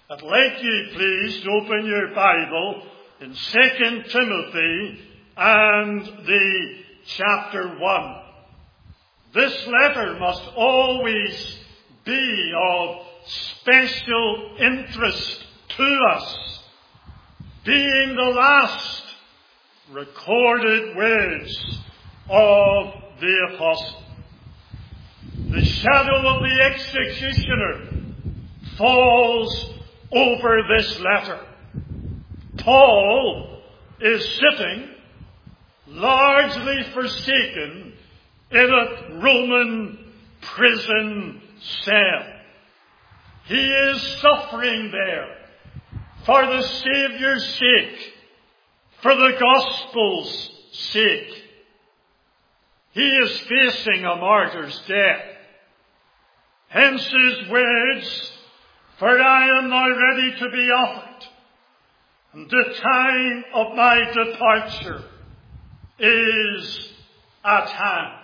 I'd like you, please, to open your Bible in 2 Timothy and the chapter 1. This letter must always be of special interest to us, being the last recorded words of the apostle. The shadow of the executioner falls over this letter. Paul is sitting, largely forsaken, in a Roman prison cell. He is suffering there for the Saviour's sake, for the gospel's sake. He is facing a martyr's death. Hence his words, "For I am now ready to be offered, and the time of my departure is at hand."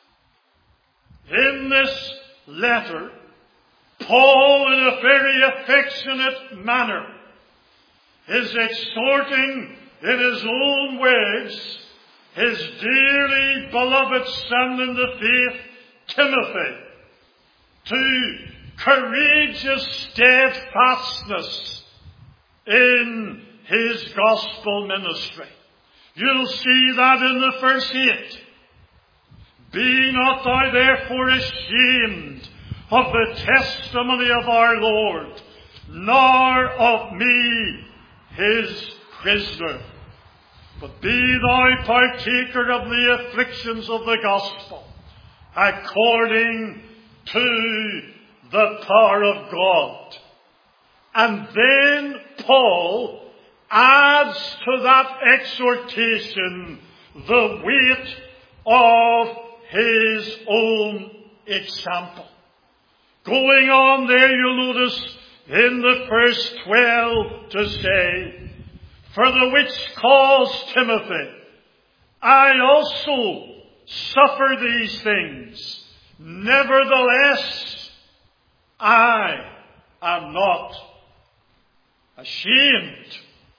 In this letter, Paul, in a very affectionate manner, is exhorting, in his own words, his dearly beloved son in the faith, Timothy, to courageous steadfastness in his gospel ministry. You'll see that in the verse 8. "Be not thou therefore ashamed of the testimony of our Lord, nor of me, his prisoner. But be thou partaker of the afflictions of the gospel, according to the power of God." And then Paul adds to that exhortation the weight of his own example. Going on there, you'll notice in the verse 12 to say, "For the which cause, Timothy, I also suffer these things. Nevertheless, I am not ashamed."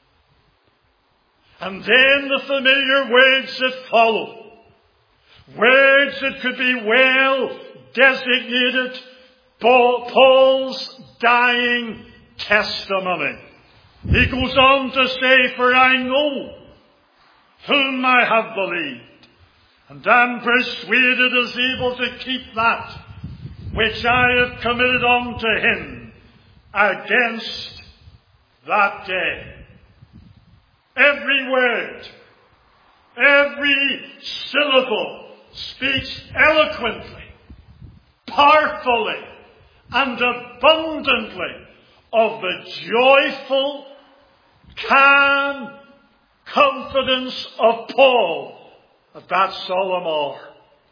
And then the familiar words that follow. Words that could be well designated Paul's dying testimony. He goes on to say, "For I know whom I have believed, and am persuaded is able to keep that which I have committed unto him against that day." Every word, every syllable speaks eloquently, powerfully, and abundantly of the joyful, calm confidence of Paul at that solemn hour.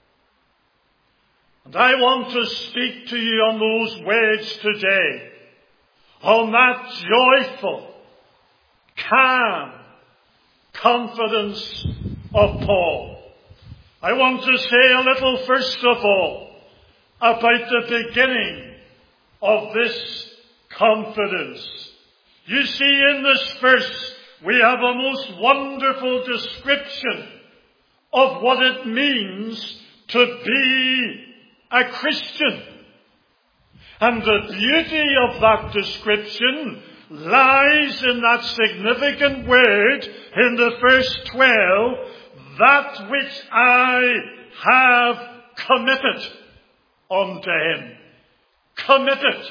And I want to speak to you on those words today, on that joyful, calm confidence of Paul. I want to say a little, first of all, about the beginning of this confidence. You see, in this verse, we have a most wonderful description of what it means to be a Christian. And the beauty of that description lies in that significant word in the verse 12, "That which I have committed unto him." Committed.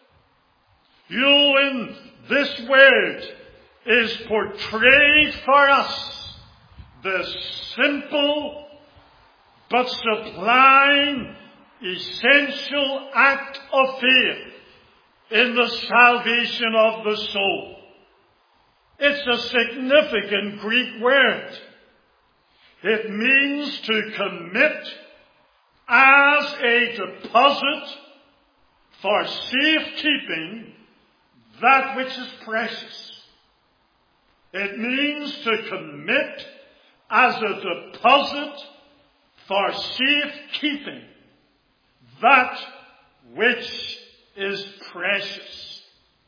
In this word is portrayed for us the simple but sublime, essential act of faith in the salvation of the soul. It's a significant Greek word. It means to commit as a deposit for safekeeping that which is precious. It means to commit as a deposit for safekeeping that which is precious.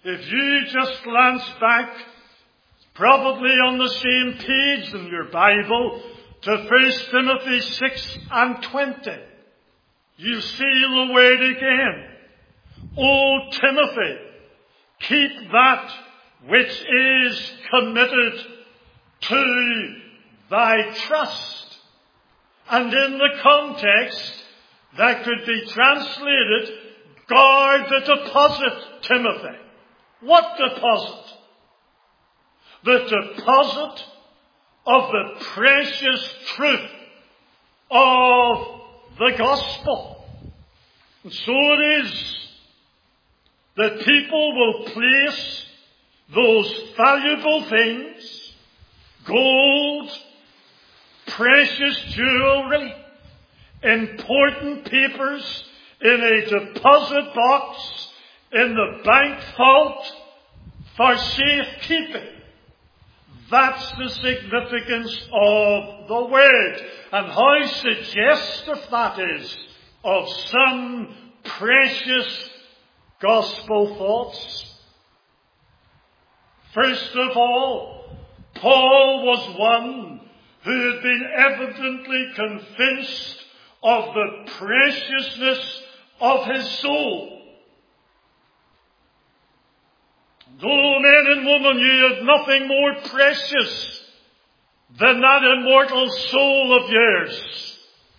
if you just glance back, probably on the same page in your Bible, to 1 Timothy 6:20, you see the word again. O Timothy, keep that which is committed to thy trust. And in the context, that could be translated, guard the deposit, Timothy. What deposit? The deposit of the precious truth of the gospel. And so it is that people will place those valuable things, gold, precious jewelry, important papers, in a deposit box in the bank vault for safekeeping. That's the significance of the word. And how suggestive that is of some precious gospel thoughts. First of all, Paul was one who had been evidently convinced of the preciousness of his soul. Oh, men and women, you have nothing more precious than that immortal soul of yours.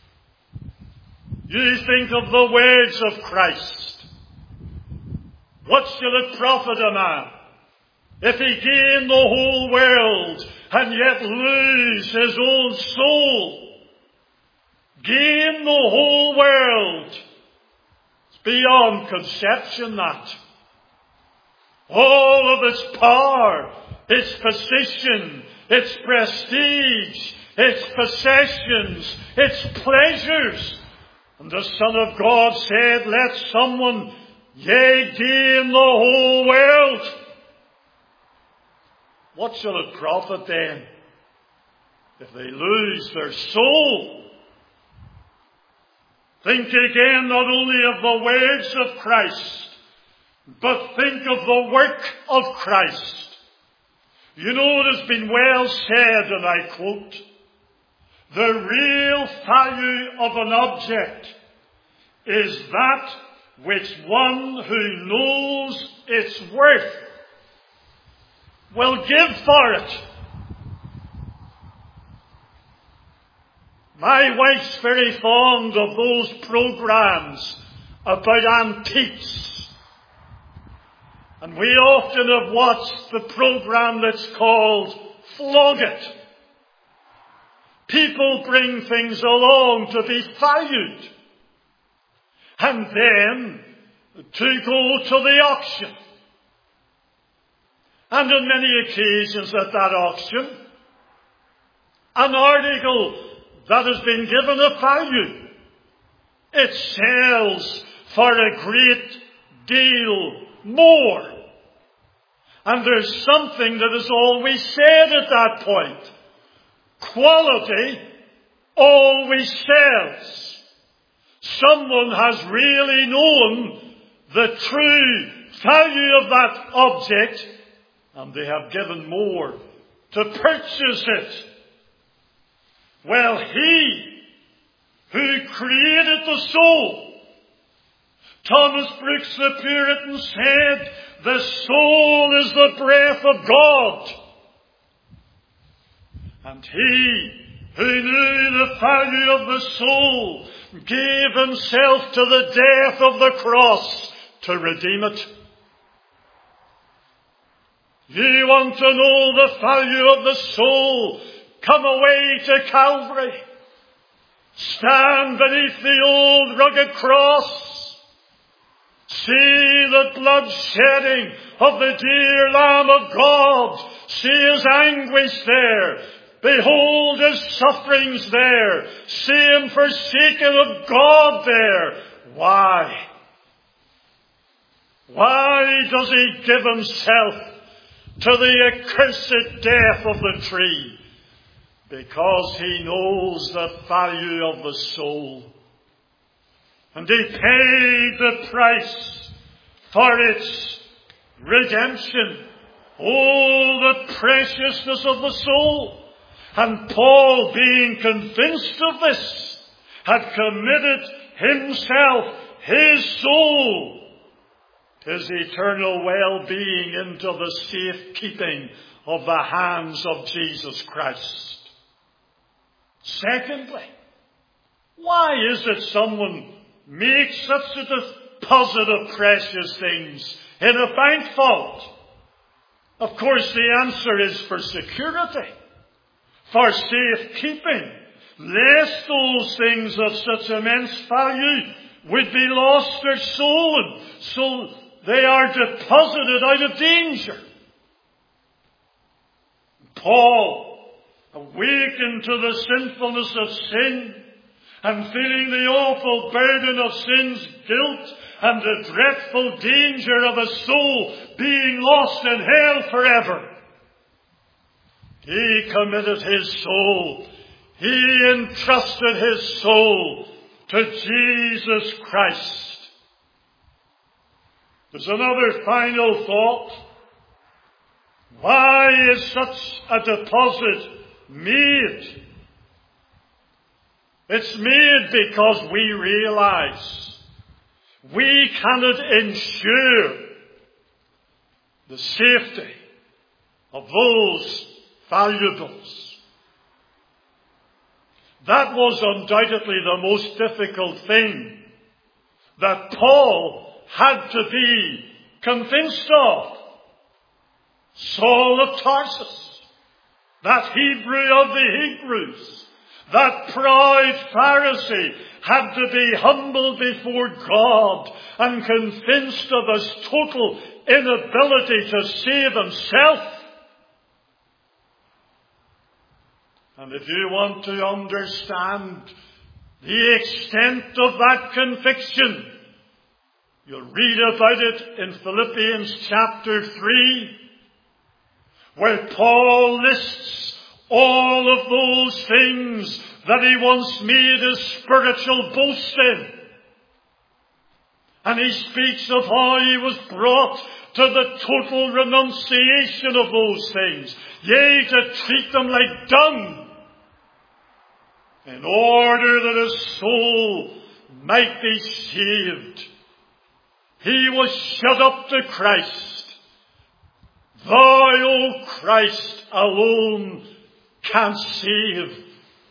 You think of the words of Christ. What shall it profit a man if he gain the whole world and yet lose his own soul? Gain the whole world. It's beyond conception, that. All of its power, its position, its prestige, its possessions, its pleasures. And the Son of God said, let someone, yea, gain the whole world. What shall it profit them if they lose their soul? Think again not only of the words of Christ, but think of the work of Christ. You know, it has been well said, and I quote, the real value of an object is that which one who knows its worth will give for it. My wife's very fond of those programs about antiques. And we often have watched the program that's called Flog It. People bring things along to be valued. And then to go to the auction. And on many occasions at that auction, an article that has been given a value, it sells for a great deal more. And there's something that is always said at that point. Quality always sells. Someone has really known the true value of that object, and they have given more to purchase it. Well, he who created the soul, Thomas Brooks the Puritan said, the soul is the breath of God. And he who knew the value of the soul gave himself to the death of the cross to redeem it. You want to know the value of the soul? Come away to Calvary. Stand beneath the old rugged cross. See the blood shedding of the dear Lamb of God. See his anguish there. Behold his sufferings there. See him forsaken of God there. Why? Why does he give himself to the accursed death of the tree? Because he knows the value of the soul. And he paid the price for its redemption. Oh, the preciousness of the soul. And Paul, being convinced of this, had committed himself, his soul, his eternal well-being into the safekeeping of the hands of Jesus Christ. Secondly, why is it someone makes such a deposit of precious things in a bank vault? Of course, the answer is for security, for safekeeping, lest those things of such immense value would be lost or stolen. So they are deposited out of danger. Paul, awakened to the sinfulness of sin and feeling the awful burden of sin's guilt and the dreadful danger of a soul being lost in hell forever, he committed his soul. He entrusted his soul to Jesus Christ. There's another final thought. Why is such a deposit made? It's made because we realize we cannot ensure the safety of those valuables. That was undoubtedly the most difficult thing that Paul had to be convinced of. Saul of Tarsus, that Hebrew of the Hebrews, that proud Pharisee, had to be humbled before God and convinced of his total inability to save himself. And if you want to understand the extent of that conviction, you'll read about it in Philippians chapter 3, where Paul lists all of those things that he once made his spiritual boast in. And he speaks of how he was brought to the total renunciation of those things, yea, to treat them like dung, in order that his soul might be saved. He was shut up to Christ. Thou, O Christ, alone canst save.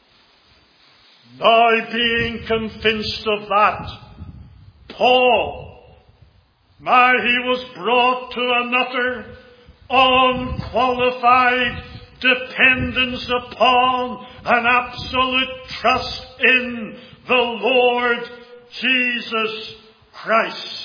Now, being convinced of that, Paul, he was brought to an utter, unqualified dependence upon an absolute trust in the Lord Jesus Christ.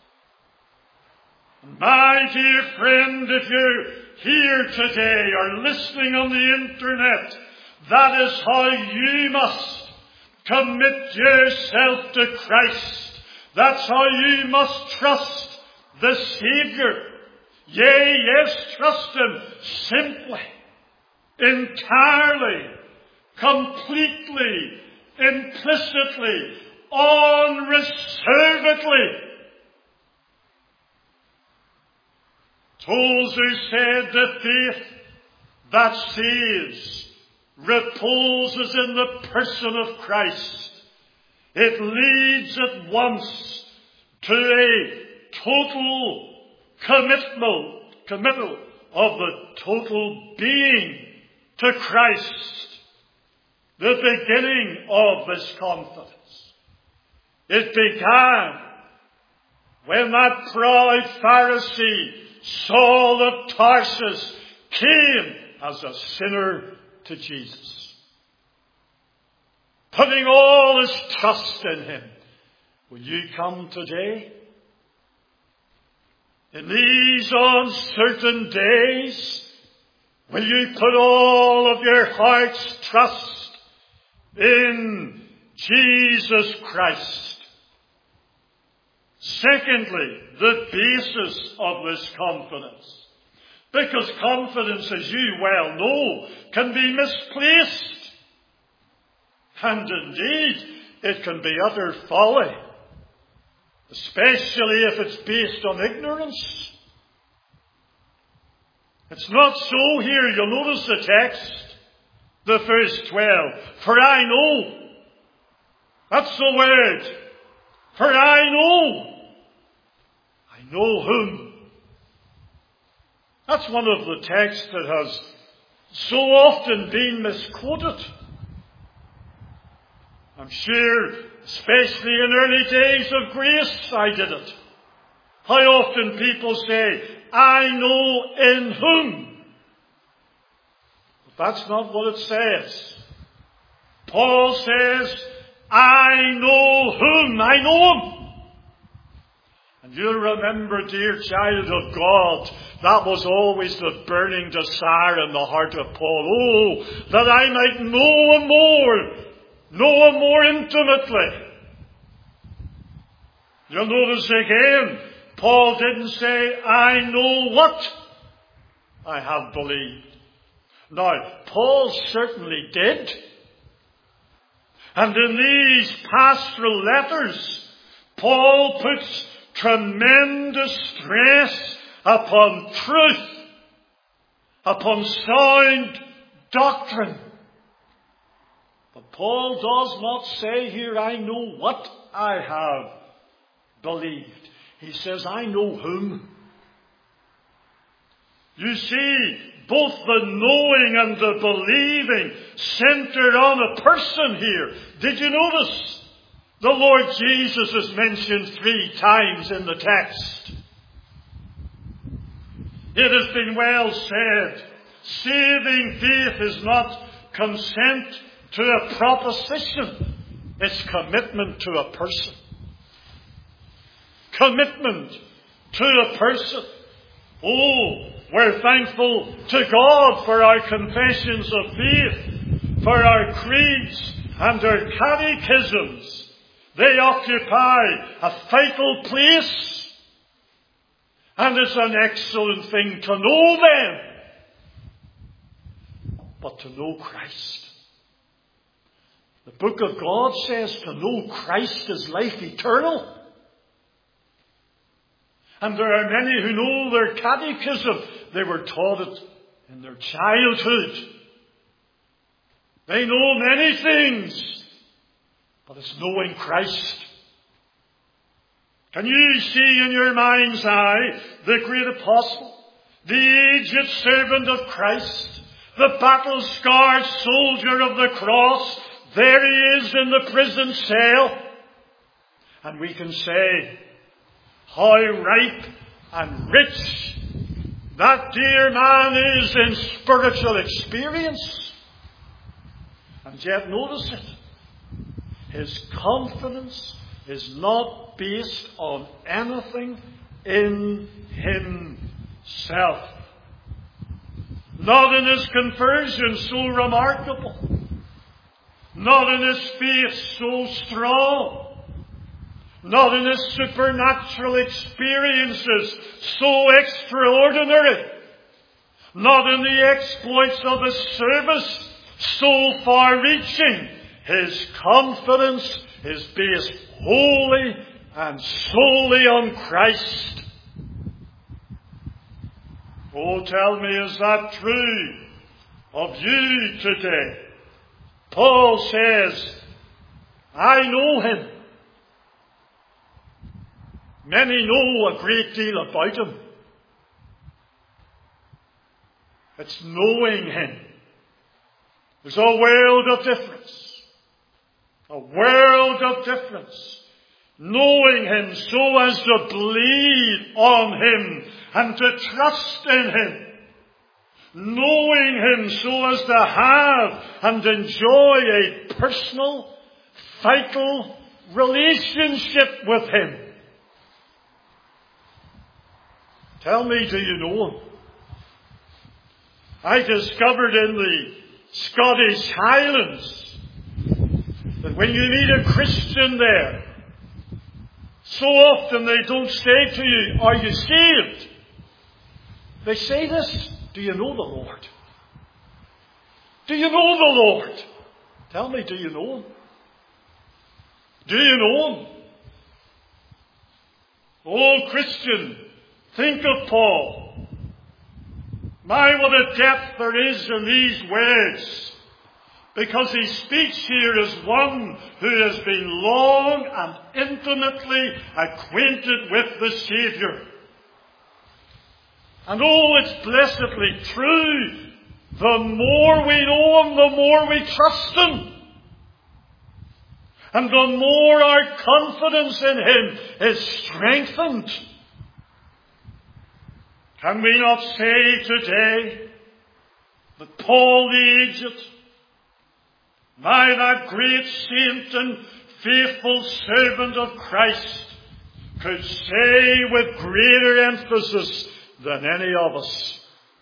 My dear friend, if you're here today or listening on the internet, that is how you must commit yourself to Christ. That's how you must trust the Savior. Yea, yes, trust Him simply, entirely, completely, implicitly, unreservedly. Tozer said, the faith that saves reposes in the person of Christ. It leads at once to a total committal of the total being to Christ. The beginning of this confidence. It began when that proud Pharisee, Saul of Tarsus, came as a sinner to Jesus, putting all his trust in Him. Will you come today? In these uncertain days, will you put all of your heart's trust in Jesus Christ? Secondly, the basis of this confidence. Because confidence, as you well know, can be misplaced. And indeed, it can be utter folly. Especially if it's based on ignorance. It's not so here. You'll notice the text, the verse 12. For I know. That's the word. For I know. I know whom. That's one of the texts that has so often been misquoted. I'm sure, especially in early days of grace, I did it. How often people say, I know in whom. But that's not what it says. Paul says, I know whom. I know him. And you'll remember, dear child of God, that was always the burning desire in the heart of Paul. Oh, that I might know him more intimately. You'll notice again, Paul didn't say, I know what I have believed. Now, Paul certainly did. And in these pastoral letters, Paul puts tremendous stress upon truth, upon sound doctrine. But Paul does not say here, I know what I have believed. He says, I know whom. You see, both the knowing and the believing centered on a person here. Did you notice? The Lord Jesus is mentioned 3 times in the text. It has been well said, saving faith is not consent to a proposition. It's commitment to a person. Commitment to a person. Oh, we're thankful to God for our confessions of faith, for our creeds and our catechisms. They occupy a vital place. And it's an excellent thing to know them. But to know Christ. The book of God says to know Christ is life eternal. And there are many who know their catechism. They were taught it in their childhood. They know many things. But it's knowing Christ. Can you see in your mind's eye the great apostle, the aged servant of Christ, the battle-scarred soldier of the cross? There he is in the prison cell. And we can say, how ripe and rich that dear man is in spiritual experience. And yet notice it. His confidence is not based on anything in himself. Not in his conversion so remarkable. Not in his faith so strong. Not in his supernatural experiences so extraordinary. Not in the exploits of his service so far-reaching. His confidence is based wholly and solely on Christ. Oh, tell me, is that true of you today? Paul says, I know him. Many know a great deal about him. It's knowing him. There's a world of difference. A world of difference. Knowing him so as to believe on him and to trust in him. Knowing him so as to have and enjoy a personal, vital relationship with him. Tell me, do you know him? I discovered in the Scottish Highlands that when you meet a Christian there, so often they don't say to you, are you saved? They say this, do you know the Lord? Do you know the Lord? Tell me, do you know him? Do you know him? Oh, Christian, think of Paul. My, what a depth there is in these words. Because he speaks here as one who has been long and intimately acquainted with the Saviour. And oh, it's blessedly true. The more we know Him, the more we trust Him. And the more our confidence in Him is strengthened. Can we not say today that Paul the aged, my, that great saint and faithful servant of Christ, could say with greater emphasis than any of us,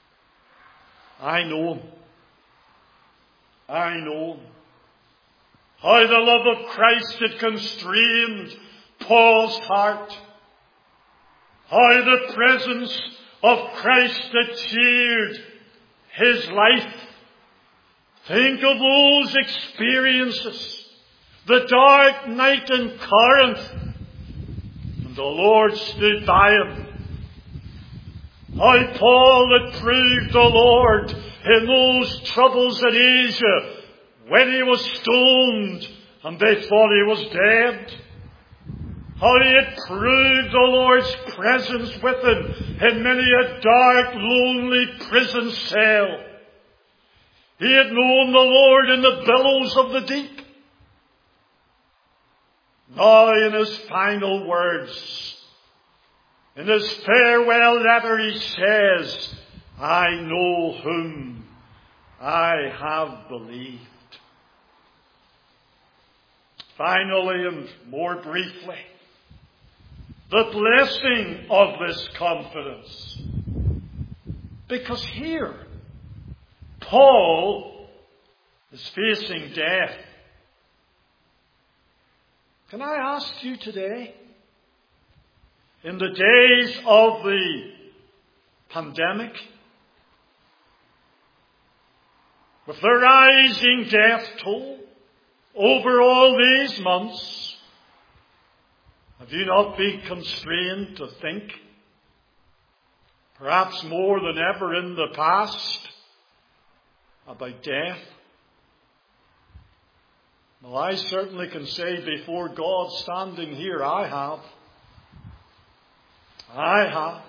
I know Him. I know Him. How the love of Christ had constrained Paul's heart. How the presence of Christ had cheered his life. Think of those experiences. The dark night in Corinth. And the Lord stood by him. How Paul had proved the Lord in those troubles in Asia when he was stoned and they thought he was dead. How he had proved the Lord's presence with him in many a dark, lonely prison cell. He had known the Lord in the billows of the deep. Now in his final words, in his farewell letter, he says, I know whom I have believed. Finally, and more briefly, the blessing of this confidence. Because here, Paul is facing death. Can I ask you today, in the days of the pandemic, with the rising death toll over all these months, have you not been constrained to think, perhaps more than ever in the past, about death? Well, I certainly can say before God standing here, I have. I have.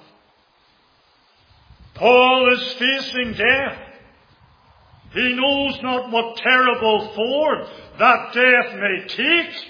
Paul is facing death. He knows not what terrible form that death may take.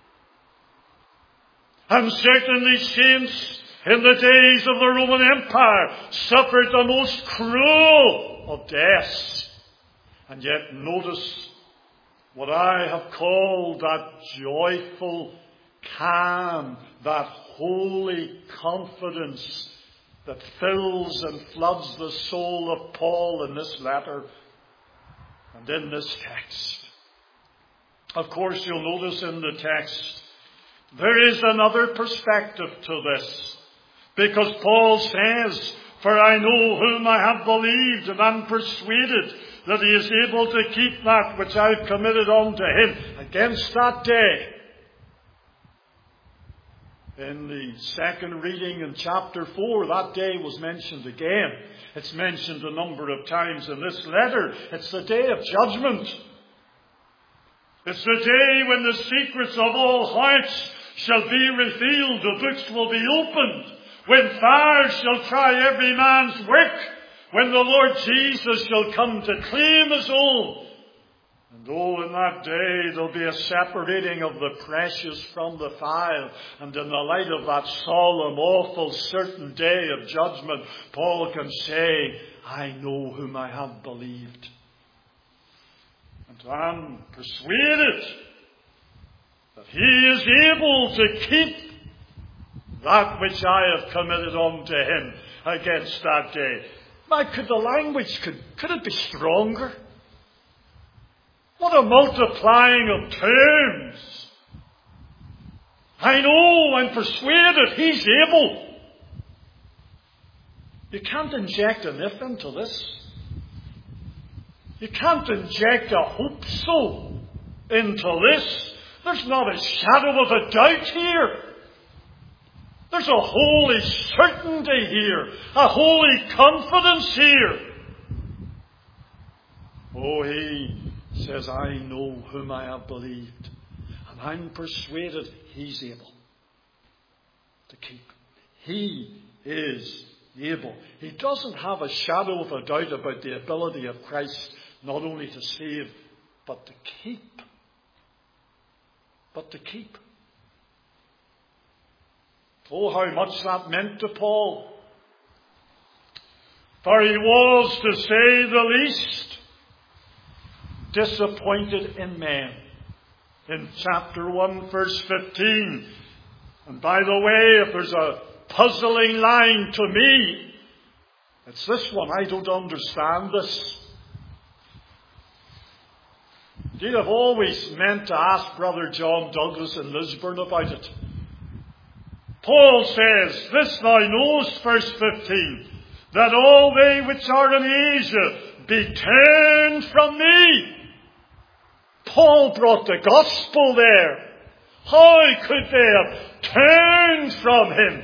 And certainly saints in the days of the Roman Empire suffered the most cruel of deaths. And yet notice what I have called that joyful calm, that holy confidence that fills and floods the soul of Paul in this letter and in this text. Of course, you'll notice in the text there is another perspective to this, because Paul says, for I know whom I have believed, and am persuaded that he is able to keep that which I have committed unto him against that day. In the second reading in chapter 4, that day was mentioned again. It's mentioned a number of times in this letter. It's the day of judgment. It's the day when the secrets of all hearts shall be revealed. The books will be opened. When fire shall try every man's work. When the Lord Jesus shall come to claim his own. And oh, in that day there'll be a separating of the precious from the vile. And in the light of that solemn, awful, certain day of judgment, Paul can say, I know whom I have believed. And I'm persuaded that he is able to keep that which I have committed unto him against that day. My, could the language, could it be stronger? What a multiplying of terms. I know, I'm persuaded he's able. You can't inject an if into this. You can't inject a hope so into this. There's not a shadow of a doubt here. There's a holy certainty here, a holy confidence here. Oh, he says, I know whom I have believed, and I'm persuaded he's able to keep. He is able. He doesn't have a shadow of a doubt about the ability of Christ not only to save, but to keep. But to keep. Oh, how much that meant to Paul. For he was, to say the least, disappointed in men. In chapter 1, verse 15. And by the way, if there's a puzzling line to me, it's this one. I don't understand this. Indeed, I've always meant to ask Brother John Douglas in Lisburn about it. Paul says, this thou knowest, verse 15, that all they which are in Asia be turned from me. Paul brought the gospel there. How could they have turned from him?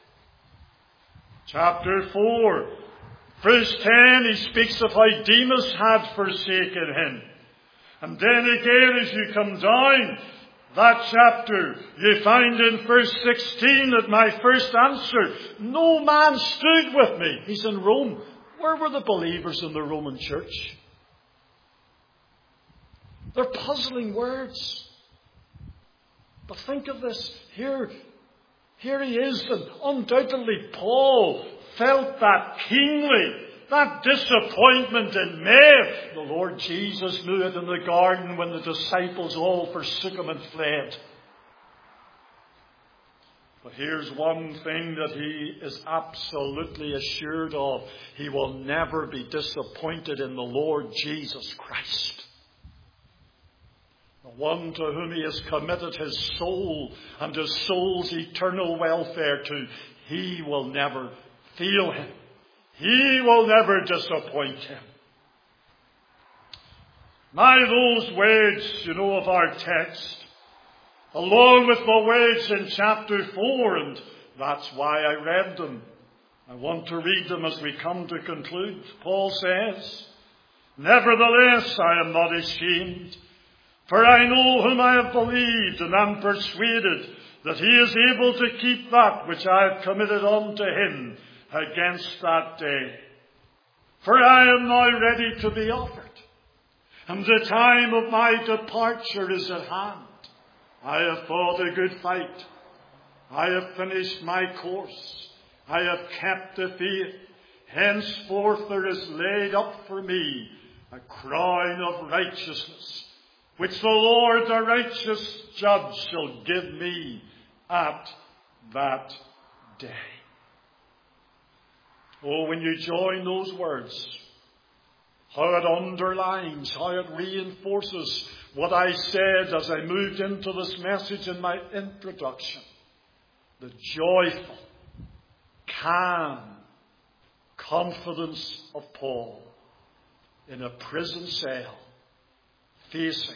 Chapter 4, verse 10, he speaks of how Demas had forsaken him. And then again, as you come down that chapter, you find in verse 16 that my first answer, no man stood with me. He's in Rome. Where were the believers in the Roman church? They're puzzling words. But think of this. Here he is, and undoubtedly Paul felt that keenly. That disappointment in men. The Lord Jesus knew it in the garden when the disciples all forsook him and fled. But here's one thing that he is absolutely assured of. He will never be disappointed in the Lord Jesus Christ. The one to whom he has committed his soul and his soul's eternal welfare to, he will never fail him. He will never disappoint him. Now those words, of our text, along with the words in chapter 4, and that's why I read them. I want to read them as we come to conclude. Paul says, nevertheless, I am not ashamed, for I know whom I have believed, and am persuaded that he is able to keep that which I have committed unto him against that day. For I am now ready to be offered, and the time of my departure is at hand. I have fought a good fight. I have finished my course. I have kept the faith. Henceforth there is laid up for me a crown of righteousness, which the Lord the righteous judge shall give me at that day. Oh, when you join those words, how it underlines, how it reinforces what I said as I moved into this message in my introduction. The joyful, calm confidence of Paul in a prison cell facing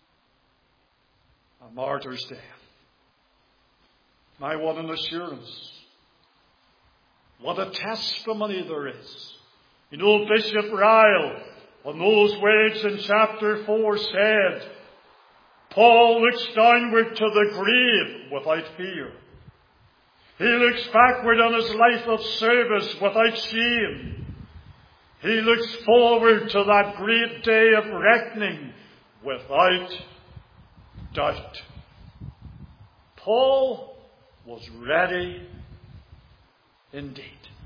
a martyr's death. My, what an assurance. What a testimony there is. Bishop Ryle, on those words in chapter 4 said, Paul looks downward to the grave without fear. He looks backward on his life of service without shame. He looks forward to that great day of reckoning without doubt. Paul was ready indeed.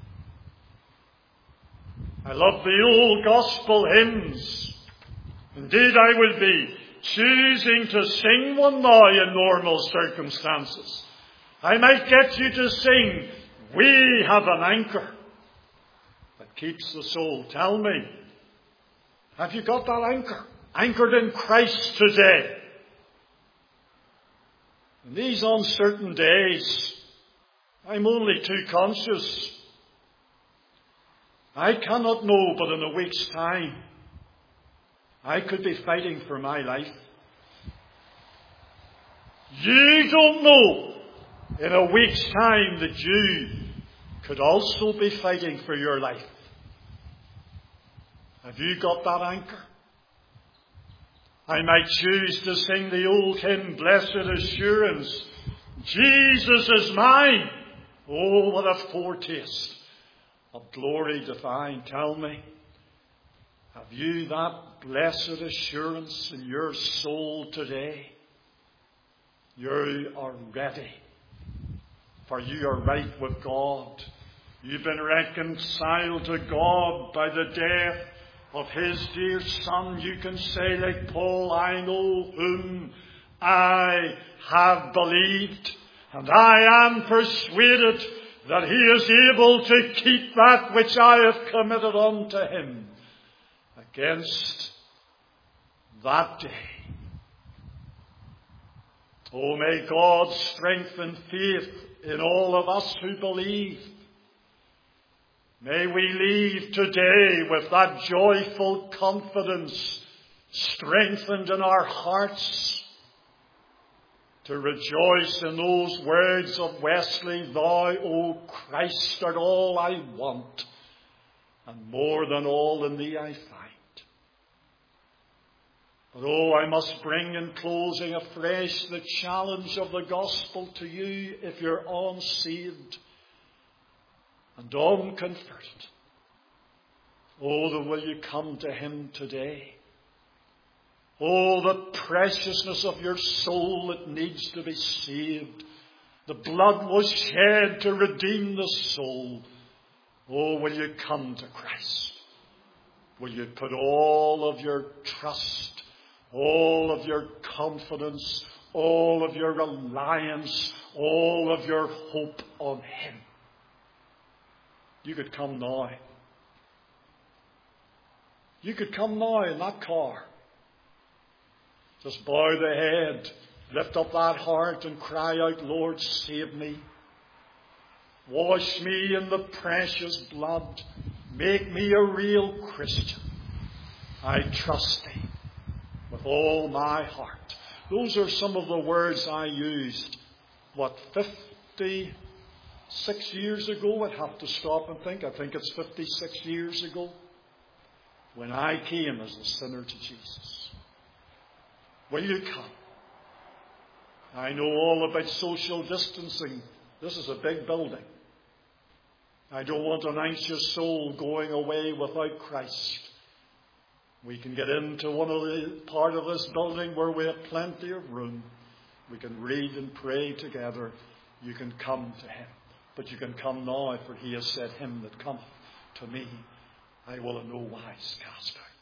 I love the old gospel hymns. Indeed, I will be choosing to sing one now in normal circumstances. I might get you to sing, we have an anchor that keeps the soul. Tell me, have you got that anchor? Anchored in Christ today. In these uncertain days, I'm only too conscious. I cannot know, but in a week's time, I could be fighting for my life. You don't know in a week's time that you could also be fighting for your life. Have you got that anchor? I might choose to sing the old hymn, Blessed Assurance, Jesus is mine. Oh, what a foretaste of glory divine. Tell me, have you that blessed assurance in your soul today? You are ready, for you are right with God. You've been reconciled to God by the death of His dear Son. You can say like Paul, I know whom I have believed, and I am persuaded that He is able to keep that which I have committed unto Him against that day. Oh, may God strengthen faith in all of us who believe. May we leave today with that joyful confidence strengthened in our hearts to rejoice in those words of Wesley, Thou, O Christ, art all I want, and more than all in Thee I find. But oh, I must bring in closing afresh the challenge of the gospel to you if you're unsaved and unconverted. Oh, then will you come to Him today? Oh, the preciousness of your soul that needs to be saved. The blood was shed to redeem the soul. Oh, will you come to Christ? Will you put all of your trust, all of your confidence, all of your reliance, all of your hope on Him? You could come now. You could come now in that car. Just bow the head, lift up that heart and cry out, Lord, save me. Wash me in the precious blood. Make me a real Christian. I trust Thee with all my heart. Those are some of the words I used, 56 years ago? I'd have to stop and think. I think it's 56 years ago when I came as a sinner to Jesus. Will you come? I know all about social distancing. This is a big building. I don't want an anxious soul going away without Christ. We can get into one of the part of this building where we have plenty of room. We can read and pray together. You can come to Him. But you can come now, for He has said, Him that cometh to me, I will in no wise cast out.